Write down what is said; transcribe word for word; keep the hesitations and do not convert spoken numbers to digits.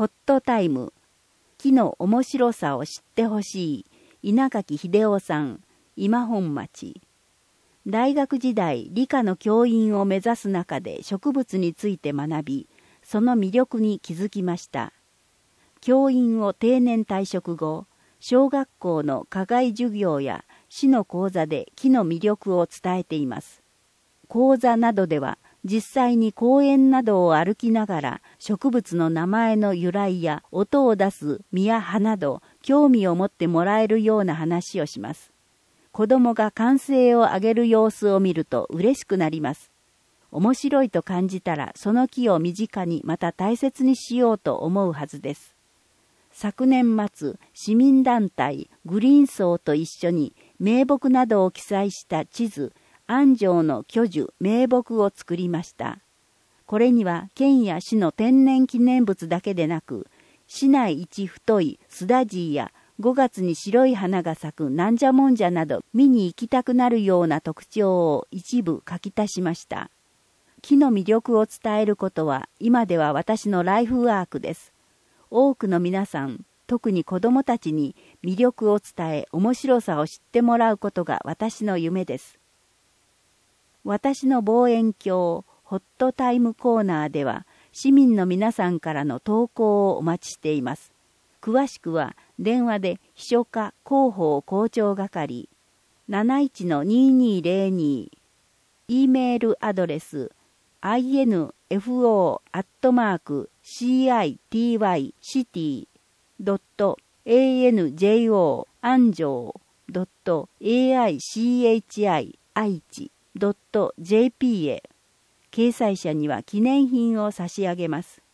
ホットタイム、木の面白さを知ってほしい、稲垣秀夫さん、今本町。大学時代、理科の教員を目指す中で植物について学び、その魅力に気づきました。教員を定年退職後、小学校の課外授業や市の講座で木の魅力を伝えています。講座などでは、実際に公園などを歩きながら植物の名前の由来や音を出す実や葉など興味を持ってもらえるような話をします。子供が歓声を上げる様子を見ると嬉しくなります。面白いと感じたらその木を身近にまた大切にしようと思うはずです。昨年末、市民団体グリーンソーと一緒に名木などを記載した地図安城の巨樹名木を作りました。これには県や市の天然記念物だけでなく、市内一太いスダジイやごがつに白い花が咲くなんじゃもんじゃなど見に行きたくなるような特徴を一部書き足しました。木の魅力を伝えることは今では私のライフワークです。多くの皆さん、特に子どもたちに魅力を伝え面白さを知ってもらうことが私の夢です。私の望遠鏡ホットタイムコーナーでは市民の皆さんからの投稿をお待ちしています。詳しくは電話で秘書課広報校長係 なないちのにーにーぜろに E メールアドレス アイエヌエフオー アットマーク シーアイティーワイ シティ ドット エーエヌジェイオー 安城 ドット エーアイシーエイチアイ 愛知ドット ジェーピー へ掲載者には記念品を差し上げます。